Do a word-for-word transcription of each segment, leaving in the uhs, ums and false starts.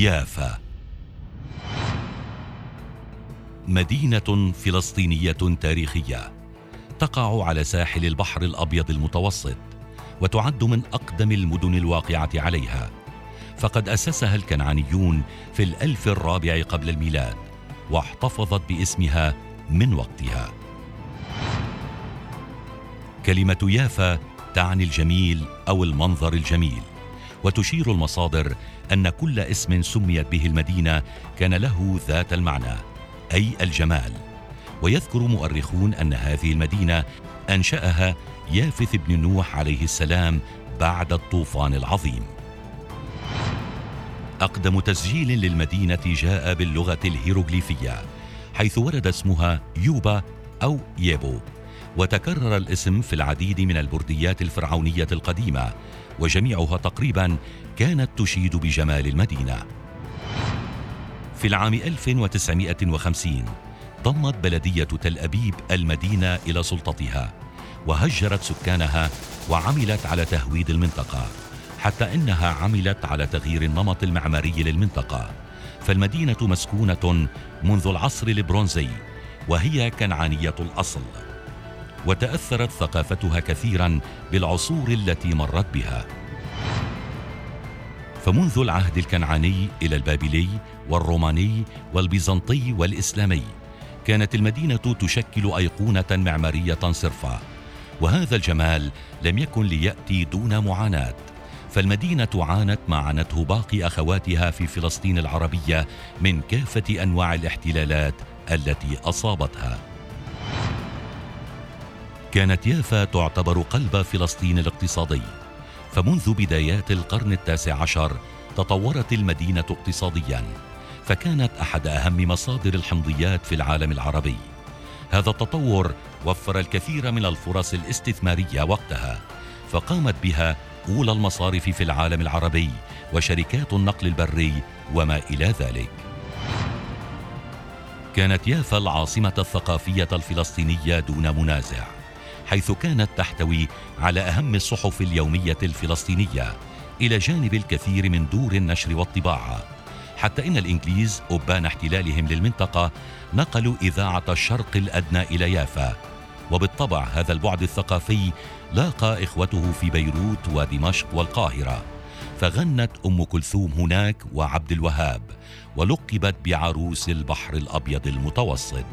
يافا، مدينة فلسطينية تاريخية تقع على ساحل البحر الأبيض المتوسط، وتعد من أقدم المدن الواقعة عليها، فقد أسسها الكنعانيون في الألف الرابع قبل الميلاد، واحتفظت باسمها من وقتها. كلمة يافا تعني الجميل أو المنظر الجميل، وتشير المصادر أن كل اسم سميت به المدينة كان له ذات المعنى، أي الجمال. ويذكر مؤرخون أن هذه المدينة أنشأها يافث بن نوح عليه السلام بعد الطوفان العظيم. أقدم تسجيل للمدينة جاء باللغة الهيروغليفية، حيث ورد اسمها يوبا أو ييبو، وتكرر الاسم في العديد من البرديات الفرعونية القديمة، وجميعها تقريبا كانت تشيد بجمال المدينة. في العام ألف وتسعمائة وخمسين ضمت بلدية تل أبيب المدينة إلى سلطتها، وهجرت سكانها وعملت على تهويد المنطقة، حتى إنها عملت على تغيير النمط المعماري للمنطقة، فالمدينة مسكونة منذ العصر البرونزي، وهي كنعانية الأصل، وتأثرت ثقافتها كثيرا بالعصور التي مرت بها. فمنذ العهد الكنعاني إلى البابلي والروماني والبيزنطي والإسلامي كانت المدينة تشكل أيقونة معمارية صرفة، وهذا الجمال لم يكن ليأتي دون معاناة، فالمدينة عانت ما عانته باقي أخواتها في فلسطين العربية من كافة أنواع الاحتلالات التي أصابتها. كانت يافا تعتبر قلب فلسطين الاقتصادي، فمنذ بدايات القرن التاسع عشر تطورت المدينة اقتصادياً، فكانت أحد أهم مصادر الحمضيات في العالم العربي. هذا التطور وفر الكثير من الفرص الاستثمارية وقتها، فقامت بها أولى المصارف في العالم العربي وشركات النقل البري وما إلى ذلك. كانت يافا العاصمة الثقافية الفلسطينية دون منازع، حيث كانت تحتوي على أهم الصحف اليومية الفلسطينية، إلى جانب الكثير من دور النشر والطباعة، حتى إن الإنجليز أبان احتلالهم للمنطقة نقلوا إذاعة الشرق الأدنى إلى يافا، وبالطبع هذا البعد الثقافي لاقى إخوته في بيروت ودمشق والقاهرة، فغنت أم كلثوم هناك وعبد الوهاب، ولقبت بعروس البحر الأبيض المتوسط.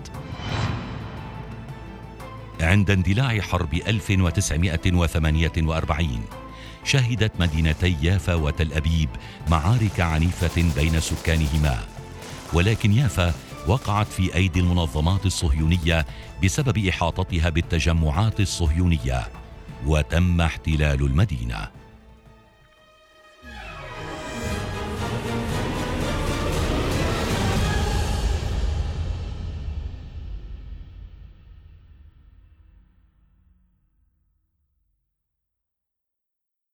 عند اندلاع حرب ألف وتسعمائة وثمانية وأربعين شهدت مدينتي يافا وتل أبيب معارك عنيفة بين سكانهما، ولكن يافا وقعت في أيدي المنظمات الصهيونية بسبب إحاطتها بالتجمعات الصهيونية، وتم احتلال المدينة.